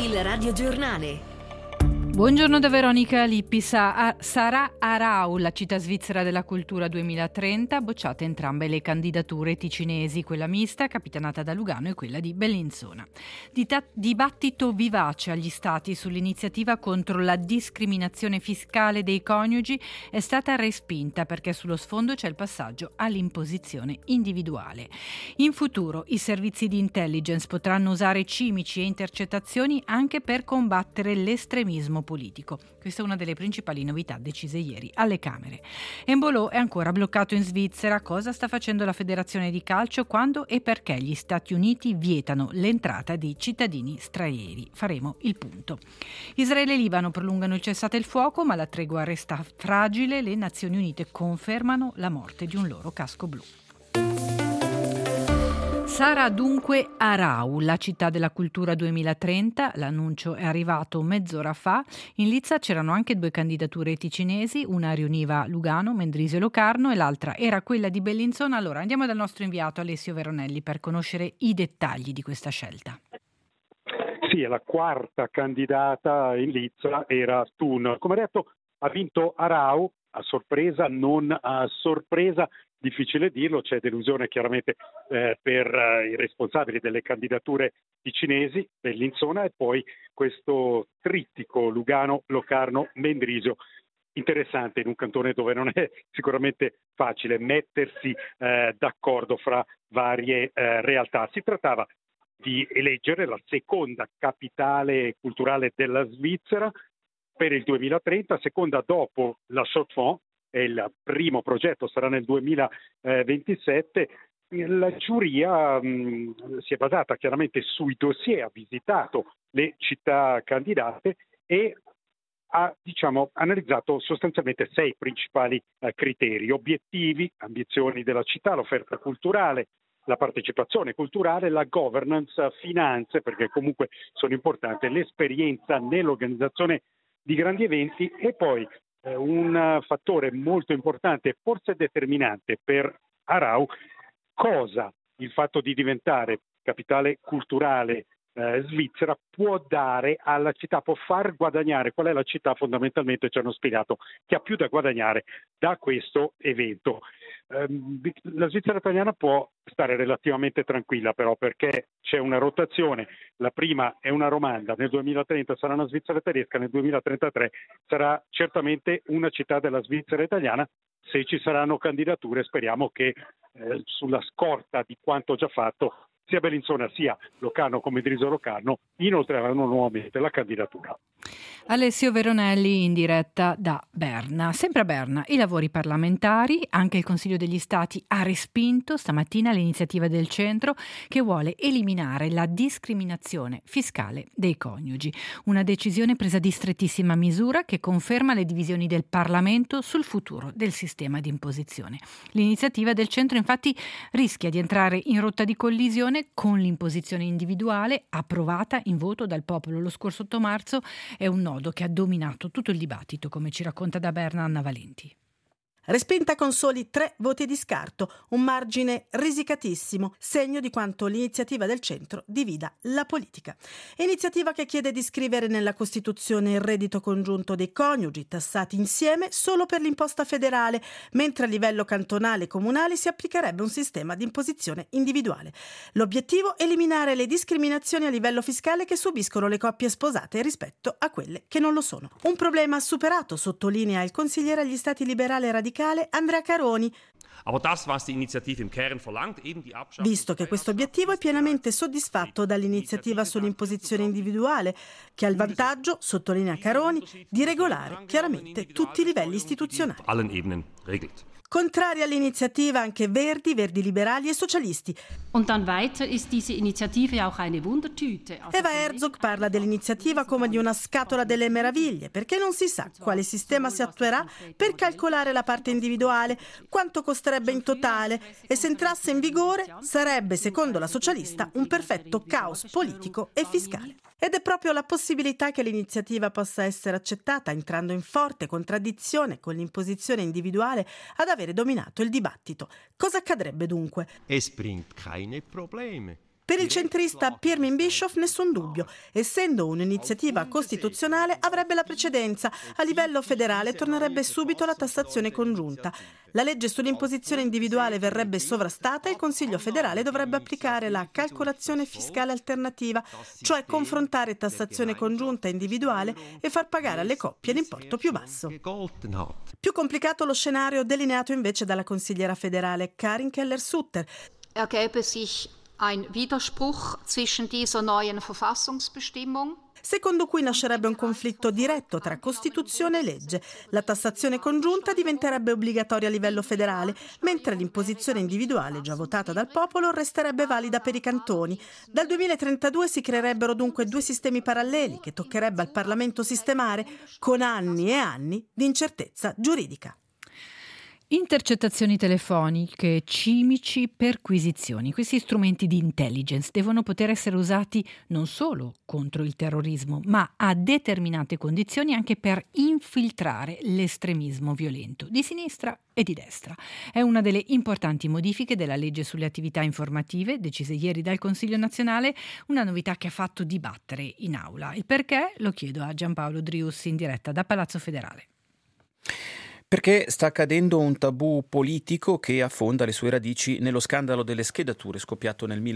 Il radiogiornale. Buongiorno da Veronica Lippi. Sarà Aarau la città svizzera della cultura 2030, bocciate entrambe le candidature ticinesi, quella mista capitanata da Lugano e quella di Bellinzona. Dibattito vivace agli stati sull'iniziativa contro la discriminazione fiscale dei coniugi è stata respinta perché sullo sfondo c'è il passaggio all'imposizione individuale. In futuro i servizi di intelligence potranno usare cimici e intercettazioni anche per combattere l'estremismo politico. Questa è una delle principali novità decise ieri alle Camere. Embolo è ancora bloccato in Svizzera. Cosa sta facendo la Federazione di Calcio? Quando e perché gli Stati Uniti vietano l'entrata di cittadini stranieri? Faremo il punto. Israele e Libano prolungano il cessate il fuoco, ma la tregua resta fragile. Le Nazioni Unite confermano la morte di un loro casco blu. Sarà dunque Aarau, la città della cultura 2030. L'annuncio è arrivato mezz'ora fa. In lizza c'erano anche due candidature ticinesi, una riuniva Lugano, Mendrisio e Locarno e l'altra era quella di Bellinzona. Allora andiamo dal nostro inviato Alessio Veronelli per conoscere i dettagli di questa scelta. Sì, è la quarta candidata in lizza, era Thun. Come detto, ha vinto Aarau, a sorpresa, non a sorpresa. Difficile dirlo, c'è delusione chiaramente per i responsabili delle candidature ticinesi, Bellinzona e poi questo trittico Lugano, Locarno, Mendrisio. Interessante in un cantone dove non è sicuramente facile mettersi d'accordo fra varie realtà. Si trattava di eleggere la seconda capitale culturale della Svizzera per il 2030, seconda dopo la Chaux-de-Fonds. Il primo progetto sarà nel 2027. La giuria si è basata chiaramente sui dossier, ha visitato le città candidate e ha analizzato sostanzialmente 6 principali criteri: obiettivi, ambizioni della città, l'offerta culturale, la partecipazione culturale, la governance, finanze, perché comunque sono importanti, l'esperienza nell'organizzazione di grandi eventi e poi un fattore molto importante e forse determinante per Aarau, cosa il fatto di diventare capitale culturale svizzera può dare alla città, può far guadagnare, qual è la città fondamentalmente ci hanno spiegato che ha più da guadagnare da questo evento. La Svizzera italiana può stare relativamente tranquilla però perché c'è una rotazione, la prima è una romanda, nel 2030 sarà una Svizzera tedesca, nel 2033 sarà certamente una città della Svizzera italiana. Se ci saranno candidature speriamo che sulla scorta di quanto già fatto sia Bellinzona sia Locarno come Mendrisio Locarno inoltreranno nuovamente la candidatura. Alessio Veronelli in diretta da Berna. Sempre a Berna i lavori parlamentari, anche il Consiglio degli Stati ha respinto stamattina l'iniziativa del centro che vuole eliminare la discriminazione fiscale dei coniugi. Una decisione presa di strettissima misura che conferma le divisioni del Parlamento sul futuro del sistema di imposizione. L'iniziativa del centro infatti rischia di entrare in rotta di collisione con l'imposizione individuale approvata in voto dal popolo lo scorso 8 marzo. È un nodo che ha dominato tutto il dibattito, come ci racconta da Berna Anna Valenti. Respinta con soli 3 voti di scarto, un margine risicatissimo, segno di quanto l'iniziativa del centro divida la politica. Iniziativa che chiede di scrivere nella Costituzione il reddito congiunto dei coniugi tassati insieme solo per l'imposta federale, mentre a livello cantonale e comunale si applicherebbe un sistema di imposizione individuale. L'obiettivo è eliminare le discriminazioni a livello fiscale che subiscono le coppie sposate rispetto a quelle che non lo sono. Un problema superato, sottolinea il consigliere agli Stati liberale e radicale Andrea Caroni. Visto che questo obiettivo è pienamente soddisfatto dall'iniziativa sull'imposizione individuale, che ha il vantaggio, sottolinea Caroni, di regolare chiaramente tutti i livelli istituzionali. Contrari all'iniziativa anche Verdi Liberali e Socialisti. Und dann weiter ist diese Initiative auch eine Wundertüte. Eva Herzog parla dell'iniziativa come di una scatola delle meraviglie, perché non si sa quale sistema si attuerà per calcolare la parte individuale, quanto costerebbe in totale e se entrasse in vigore sarebbe, secondo la socialista, un perfetto caos politico e fiscale. Ed è proprio la possibilità che l'iniziativa possa essere accettata, entrando in forte contraddizione con l'imposizione individuale, ad avere dominato il dibattito. Cosa accadrebbe dunque? Es bringt keine Probleme. Per il centrista Pirmin Bischoff nessun dubbio. Essendo un'iniziativa costituzionale avrebbe la precedenza. A livello federale tornerebbe subito la tassazione congiunta. La legge sull'imposizione individuale verrebbe sovrastata e il Consiglio federale dovrebbe applicare la calcolazione fiscale alternativa, cioè confrontare tassazione congiunta e individuale e far pagare alle coppie l'importo più basso. Più complicato lo scenario delineato invece dalla consigliera federale Karin Keller-Sutter. Ergäbe sich ein Widerspruch zwischen dieser neuen Verfassungsbestimmung, secondo cui nascerebbe un conflitto diretto tra Costituzione e legge. La tassazione congiunta diventerebbe obbligatoria a livello federale, mentre l'imposizione individuale, già votata dal popolo, resterebbe valida per i cantoni. Dal 2032 si creerebbero dunque due sistemi paralleli che toccherebbe al Parlamento sistemare, con anni e anni di incertezza giuridica. Intercettazioni telefoniche, cimici, perquisizioni. Questi strumenti di intelligence devono poter essere usati non solo contro il terrorismo, ma a determinate condizioni anche per infiltrare l'estremismo violento, di sinistra e di destra. È una delle importanti modifiche della legge sulle attività informative, decise ieri dal Consiglio nazionale, una novità che ha fatto dibattere in aula. Il perché lo chiedo a Giampaolo Driussi in diretta da Palazzo Federale. Perché sta accadendo un tabù politico che affonda le sue radici nello scandalo delle schedature scoppiato nel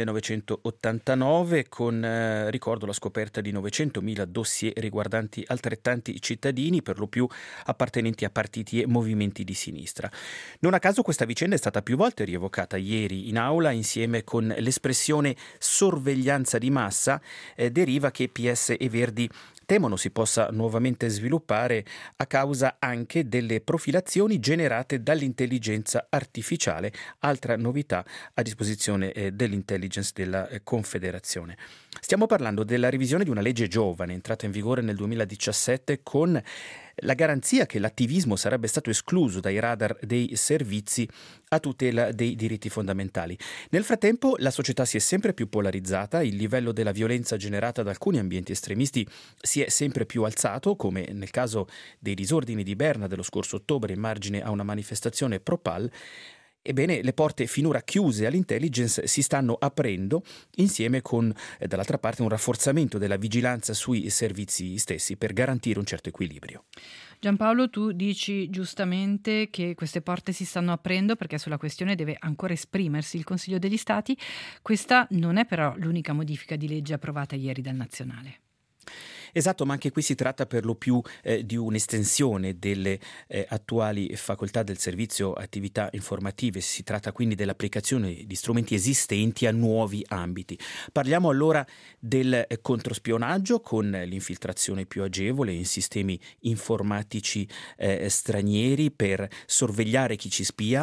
1989 con, ricordo, la scoperta di 900.000 dossier riguardanti altrettanti cittadini, per lo più appartenenti a partiti e movimenti di sinistra. Non a caso questa vicenda è stata più volte rievocata ieri in aula insieme con l'espressione sorveglianza di massa, deriva che PS e Verdi temono si possa nuovamente sviluppare a causa anche delle profilazioni generate dall'intelligenza artificiale, altra novità a disposizione dell'intelligence della Confederazione. Stiamo parlando della revisione di una legge giovane entrata in vigore nel 2017 con la garanzia che l'attivismo sarebbe stato escluso dai radar dei servizi a tutela dei diritti fondamentali. Nel frattempo la società si è sempre più polarizzata, il livello della violenza generata da alcuni ambienti estremisti si è sempre più alzato, come nel caso dei disordini di Berna dello scorso ottobre in margine a una manifestazione pro-PAL. Ebbene, le porte finora chiuse all'intelligence si stanno aprendo insieme con, dall'altra parte, un rafforzamento della vigilanza sui servizi stessi per garantire un certo equilibrio. Giampaolo, tu dici giustamente che queste porte si stanno aprendo perché sulla questione deve ancora esprimersi il Consiglio degli Stati. Questa non è però l'unica modifica di legge approvata ieri dal Nazionale. Esatto, ma anche qui si tratta per lo più di un'estensione delle attuali facoltà del servizio attività informative. Si tratta quindi dell'applicazione di strumenti esistenti a nuovi ambiti. Parliamo allora del controspionaggio con l'infiltrazione più agevole in sistemi informatici stranieri per sorvegliare chi ci spia,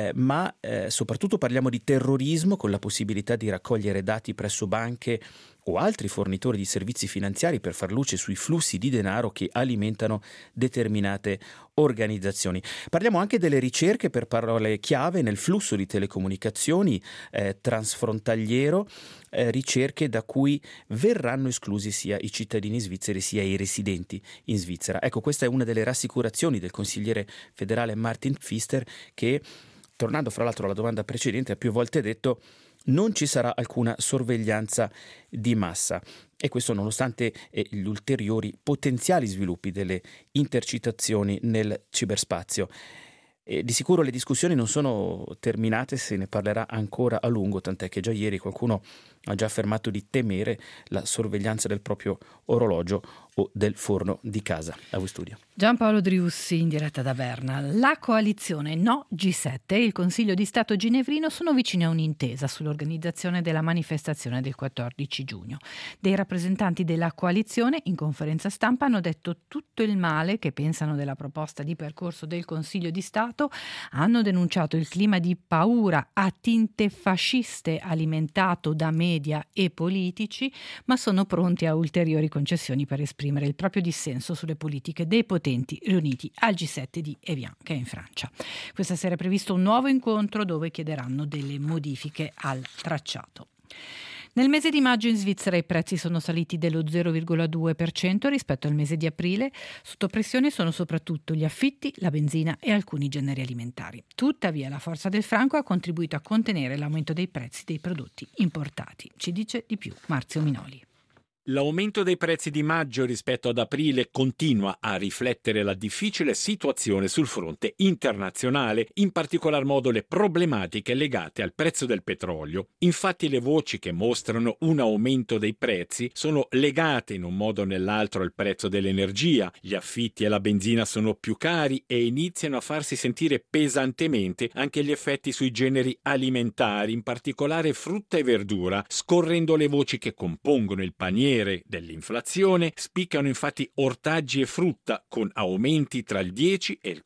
ma soprattutto parliamo di terrorismo con la possibilità di raccogliere dati presso banche o altri fornitori di servizi finanziari per far luce sui flussi di denaro che alimentano determinate organizzazioni. Parliamo anche delle ricerche per parole chiave nel flusso di telecomunicazioni transfrontaliero, ricerche da cui verranno esclusi sia i cittadini svizzeri sia i residenti in Svizzera. Ecco, questa è una delle rassicurazioni del consigliere federale Martin Pfister che, tornando fra l'altro alla domanda precedente, ha più volte detto non ci sarà alcuna sorveglianza di massa, e questo nonostante gli ulteriori potenziali sviluppi delle intercettazioni nel ciberspazio. Di sicuro le discussioni non sono terminate, se ne parlerà ancora a lungo, tant'è che già ieri qualcuno ha già affermato di temere la sorveglianza del proprio orologio o del forno di casa. A voi studio. Giampaolo Driussi in diretta da Berna. La coalizione No G7 e il Consiglio di Stato ginevrino sono vicini a un'intesa sull'organizzazione della manifestazione del 14 giugno. Dei rappresentanti della coalizione in conferenza stampa hanno detto tutto il male che pensano della proposta di percorso del Consiglio di Stato, hanno denunciato il clima di paura a tinte fasciste alimentato da media e politici, ma sono pronti a ulteriori concessioni per esprimere il proprio dissenso sulle politiche dei potenti riuniti al G7 di Evian, che è in Francia. Questa sera è previsto un nuovo incontro dove chiederanno delle modifiche al tracciato. Nel mese di maggio in Svizzera i prezzi sono saliti dello 0,2% rispetto al mese di aprile. Sotto pressione sono soprattutto gli affitti, la benzina e alcuni generi alimentari. Tuttavia la forza del franco ha contribuito a contenere l'aumento dei prezzi dei prodotti importati. Ci dice di più Marzio Minoli. L'aumento dei prezzi di maggio rispetto ad aprile continua a riflettere la difficile situazione sul fronte internazionale, in particolar modo le problematiche legate al prezzo del petrolio. Infatti le voci che mostrano un aumento dei prezzi sono legate in un modo o nell'altro al prezzo dell'energia, gli affitti e la benzina sono più cari e iniziano a farsi sentire pesantemente anche gli effetti sui generi alimentari, in particolare frutta e verdura. Scorrendo le voci che compongono il paniere dell'inflazione, spiccano infatti ortaggi e frutta con aumenti tra il 10 e il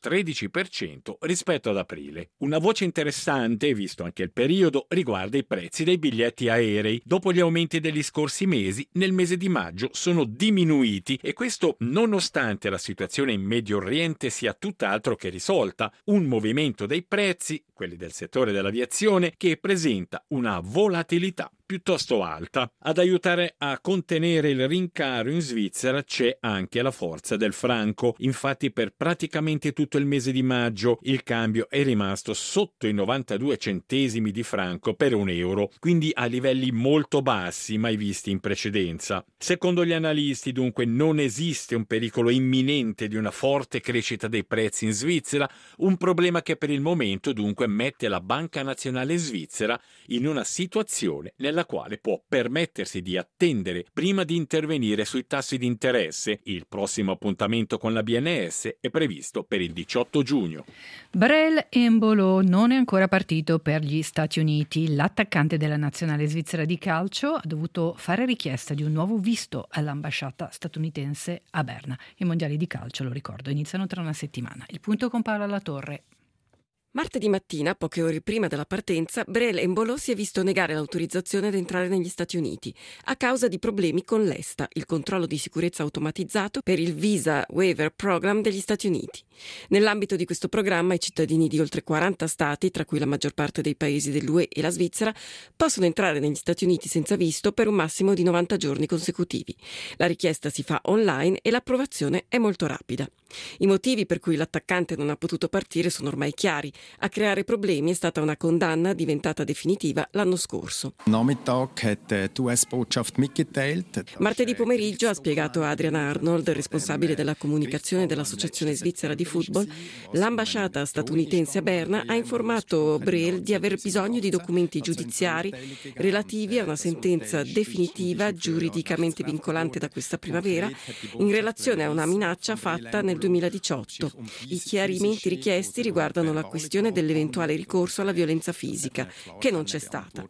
13% rispetto ad aprile. Una voce interessante, visto anche il periodo, riguarda i prezzi dei biglietti aerei. Dopo gli aumenti degli scorsi mesi, nel mese di maggio sono diminuiti e questo nonostante la situazione in Medio Oriente sia tutt'altro che risolta. Un movimento dei prezzi, quelli del settore dell'aviazione, che presenta una volatilità piuttosto alta. Ad aiutare a contenere il rincaro in Svizzera c'è anche la forza del franco. Infatti per praticamente tutto il mese di maggio il cambio è rimasto sotto i 92 centesimi di franco per €1, quindi a livelli molto bassi mai visti in precedenza. Secondo gli analisti dunque non esiste un pericolo imminente di una forte crescita dei prezzi in Svizzera, un problema che per il momento dunque mette la Banca Nazionale Svizzera in una situazione nella quale può permettersi di attendere prima di intervenire sui tassi di interesse. Il prossimo appuntamento con la BNS è previsto per il 18 giugno. Brel Embolo non è ancora partito per gli Stati Uniti. L'attaccante della nazionale svizzera di calcio ha dovuto fare richiesta di un nuovo visto all'ambasciata statunitense a Berna. I mondiali di calcio, lo ricordo, iniziano tra una settimana. Il punto con Paola Latorre. Martedì mattina, poche ore prima della partenza, Brel Embolo si è visto negare l'autorizzazione ad entrare negli Stati Uniti a causa di problemi con l'ESTA, il controllo di sicurezza automatizzato per il Visa Waiver Program degli Stati Uniti. Nell'ambito di questo programma i cittadini di oltre 40 stati, tra cui la maggior parte dei paesi dell'UE e la Svizzera, possono entrare negli Stati Uniti senza visto per un massimo di 90 giorni consecutivi. La richiesta si fa online e l'approvazione è molto rapida. I motivi per cui l'attaccante non ha potuto partire sono ormai chiari. A creare problemi è stata una condanna diventata definitiva l'anno scorso. Martedì pomeriggio ha spiegato Adrian Arnold, responsabile della comunicazione dell'Associazione Svizzera di Football, l'ambasciata statunitense a Berna ha informato Brel di aver bisogno di documenti giudiziari relativi a una sentenza definitiva giuridicamente vincolante da questa primavera in relazione a una minaccia fatta nel 2018. I chiarimenti richiesti riguardano la questione dell'eventuale ricorso alla violenza fisica, che non c'è stata.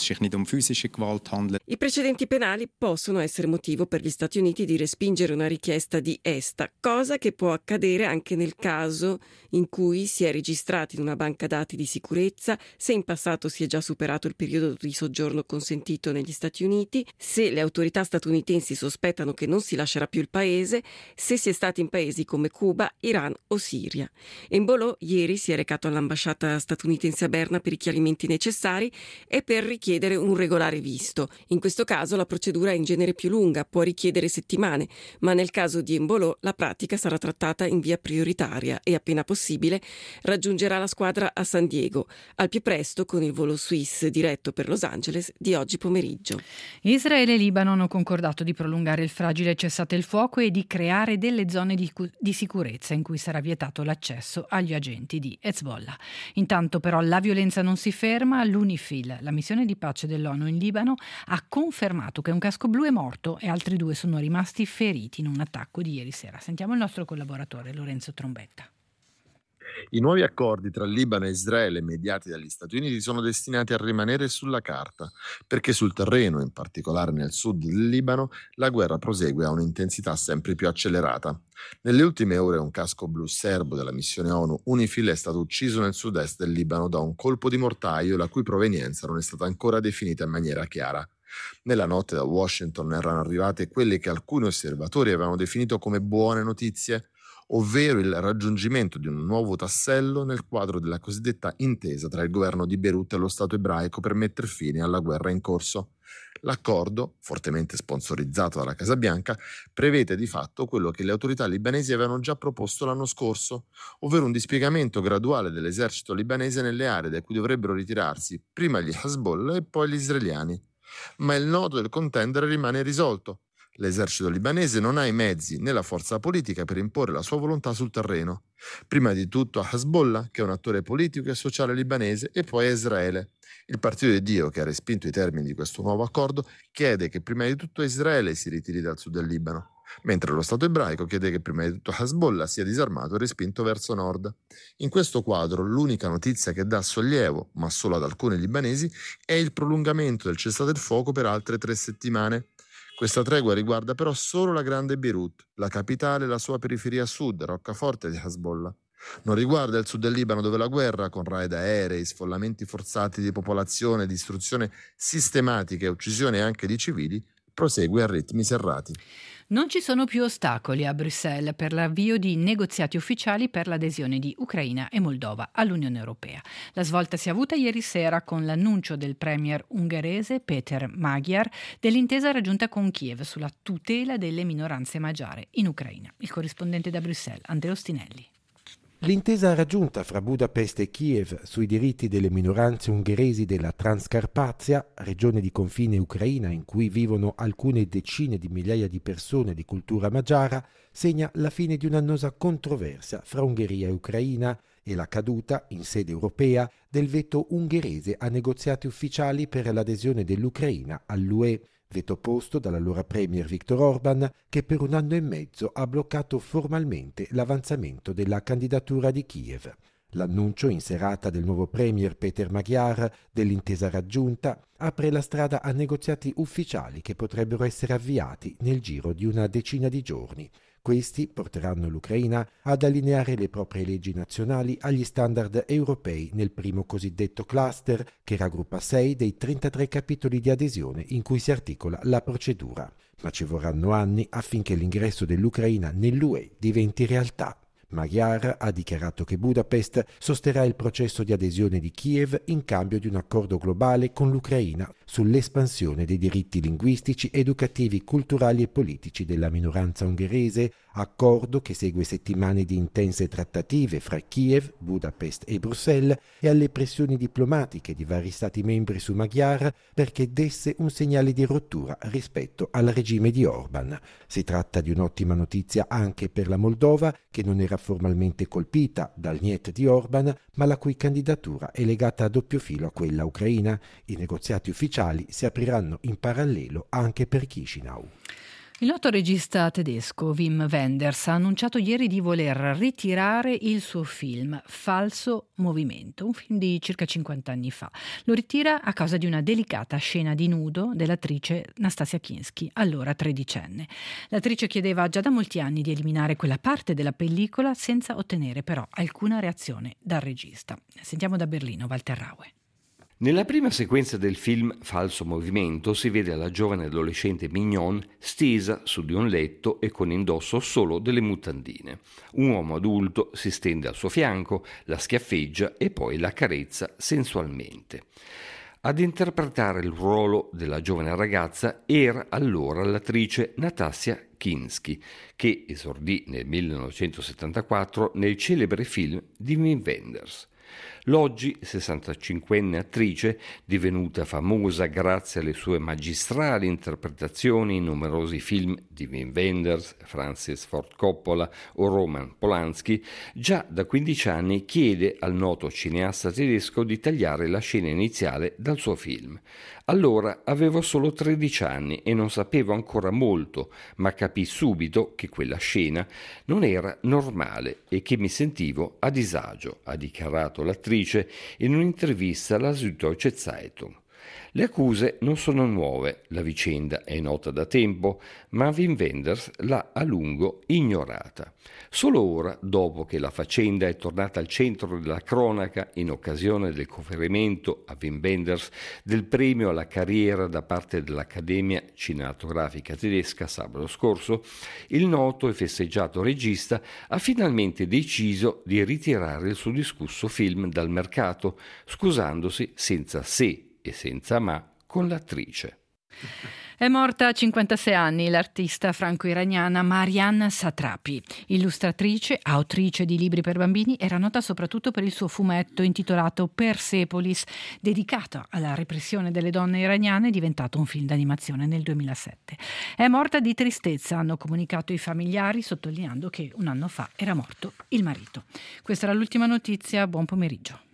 I precedenti penali possono essere motivo per gli Stati Uniti di respingere una richiesta di ESTA, cosa che può accadere anche nel caso in cui si è registrati in una banca dati di sicurezza, se in passato si è già superato il periodo di soggiorno consentito negli Stati Uniti, se le autorità statunitensi sospettano che non si lascerà più il paese, se si è stati in paesi come Cuba, Iran o Siria. Embolo ieri si è recato all'ambasciata statunitense a Berna per i chiarimenti necessari e per richiedere un regolare visto. In questo caso la procedura è in genere più lunga, può richiedere settimane, ma nel caso di Embolo la pratica sarà trattata in via prioritaria e appena possibile raggiungerà la squadra a San Diego, al più presto con il volo Swiss diretto per Los Angeles di oggi pomeriggio. Israele e Libano hanno concordato di prolungare il fragile cessate il fuoco e di creare delle zone di sicurezza in cui sarà vietato l'accesso agli agenti di Hezbollah. Intanto però la violenza non si ferma. L'UNIFIL, la missione di pace dell'ONU in Libano, ha confermato che un casco blu è morto e altri 2 sono rimasti feriti in un attacco di ieri sera. Sentiamo il nostro collaboratore Lorenzo Trombetta. I nuovi accordi tra Libano e Israele mediati dagli Stati Uniti sono destinati a rimanere sulla carta, perché sul terreno, in particolare nel sud del Libano, la guerra prosegue a un'intensità sempre più accelerata. Nelle ultime ore un casco blu serbo della missione ONU UNIFIL è stato ucciso nel sud-est del Libano da un colpo di mortaio la cui provenienza non è stata ancora definita in maniera chiara. Nella notte da Washington erano arrivate quelle che alcuni osservatori avevano definito come buone notizie, ovvero il raggiungimento di un nuovo tassello nel quadro della cosiddetta intesa tra il governo di Beirut e lo Stato ebraico per mettere fine alla guerra in corso. L'accordo, fortemente sponsorizzato dalla Casa Bianca, prevede di fatto quello che le autorità libanesi avevano già proposto l'anno scorso, ovvero un dispiegamento graduale dell'esercito libanese nelle aree da cui dovrebbero ritirarsi prima gli Hezbollah e poi gli israeliani. Ma il nodo del contendere rimane irrisolto. L'esercito libanese non ha i mezzi né la forza politica per imporre la sua volontà sul terreno. Prima di tutto a Hezbollah, che è un attore politico e sociale libanese, e poi a Israele. Il Partito di Dio, che ha respinto i termini di questo nuovo accordo, chiede che prima di tutto Israele si ritiri dal sud del Libano, mentre lo Stato ebraico chiede che prima di tutto Hezbollah sia disarmato e respinto verso nord. In questo quadro l'unica notizia che dà sollievo, ma solo ad alcuni libanesi, è il prolungamento del cessate il fuoco per altre 3 settimane. Questa tregua riguarda però solo la grande Beirut, la capitale e la sua periferia a sud, roccaforte di Hezbollah. Non riguarda il sud del Libano, dove la guerra, con raid aerei, sfollamenti forzati di popolazione, distruzione sistematica e uccisione anche di civili, prosegue a ritmi serrati. Non ci sono più ostacoli a Bruxelles per l'avvio di negoziati ufficiali per l'adesione di Ucraina e Moldova all'Unione Europea. La svolta si è avuta ieri sera con l'annuncio del premier ungherese Péter Magyar dell'intesa raggiunta con Kiev sulla tutela delle minoranze magiare in Ucraina. Il corrispondente da Bruxelles, Andrea Ostinelli. L'intesa raggiunta fra Budapest e Kiev sui diritti delle minoranze ungheresi della Transcarpazia, regione di confine ucraina in cui vivono alcune decine di migliaia di persone di cultura magiara, segna la fine di un'annosa controversia fra Ungheria e Ucraina e la caduta, in sede europea, del veto ungherese a negoziati ufficiali per l'adesione dell'Ucraina all'UE, veto posto dall'allora premier Viktor Orban, che per 1 anno e mezzo ha bloccato formalmente l'avanzamento della candidatura di Kiev. L'annuncio in serata del nuovo premier Péter Magyar dell'intesa raggiunta apre la strada a negoziati ufficiali che potrebbero essere avviati nel giro di una decina di giorni. Questi porteranno l'Ucraina ad allineare le proprie leggi nazionali agli standard europei nel primo cosiddetto cluster, che raggruppa 6 dei 33 capitoli di adesione in cui si articola la procedura. Ma ci vorranno anni affinché l'ingresso dell'Ucraina nell'UE diventi realtà. Magyar ha dichiarato che Budapest sosterrà il processo di adesione di Kiev in cambio di un accordo globale con l'Ucraina sull'espansione dei diritti linguistici, educativi, culturali e politici della minoranza ungherese, accordo che segue settimane di intense trattative fra Kiev, Budapest e Bruxelles e alle pressioni diplomatiche di vari stati membri su Magyar perché desse un segnale di rottura rispetto al regime di Orban. Si tratta di un'ottima notizia anche per la Moldova, che non era formalmente colpita dal niet di Orban, ma la cui candidatura è legata a doppio filo a quella ucraina. I negoziati ufficiali si apriranno in parallelo anche per Chișinău. Il noto regista tedesco Wim Wenders ha annunciato ieri di voler ritirare il suo film Falso Movimento, un film di circa 50 anni fa. Lo ritira a causa di una delicata scena di nudo dell'attrice Nastasia Kinski, allora 13enne. L'attrice chiedeva già da molti anni di eliminare quella parte della pellicola senza ottenere però alcuna reazione dal regista. Sentiamo da Berlino Walter Raue. Nella prima sequenza del film Falso Movimento si vede la giovane adolescente Mignon stesa su di un letto e con indosso solo delle mutandine. Un uomo adulto si stende al suo fianco, la schiaffeggia e poi la carezza sensualmente. Ad interpretare il ruolo della giovane ragazza era allora l'attrice Nastasia Kinski, che esordì nel 1974 nel celebre film di Wim Wenders. L'oggi 65enne attrice, divenuta famosa grazie alle sue magistrali interpretazioni in numerosi film di Wim Wenders, Francis Ford Coppola o Roman Polanski, già da 15 anni chiede al noto cineasta tedesco di tagliare la scena iniziale dal suo film. Allora avevo solo 13 anni e non sapevo ancora molto, ma capii subito che quella scena non era normale e che mi sentivo a disagio, ha dichiarato l'attrice in un'intervista alla Süddeutsche Zeitung. Le accuse non sono nuove, la vicenda è nota da tempo, ma Wim Wenders l'ha a lungo ignorata. Solo ora, dopo che la faccenda è tornata al centro della cronaca in occasione del conferimento a Wim Wenders del premio alla carriera da parte dell'Accademia Cinematografica Tedesca sabato scorso, il noto e festeggiato regista ha finalmente deciso di ritirare il suo discusso film dal mercato, scusandosi senza se e senza ma con l'attrice. È morta a 56 anni l'artista franco-iraniana Marianne Satrapi. Illustratrice, autrice di libri per bambini, era nota soprattutto per il suo fumetto intitolato Persepolis, dedicato alla repressione delle donne iraniane, diventato un film d'animazione nel 2007. È morta di tristezza, hanno comunicato i familiari, sottolineando che un anno fa era morto il marito. Questa era l'ultima notizia, buon pomeriggio.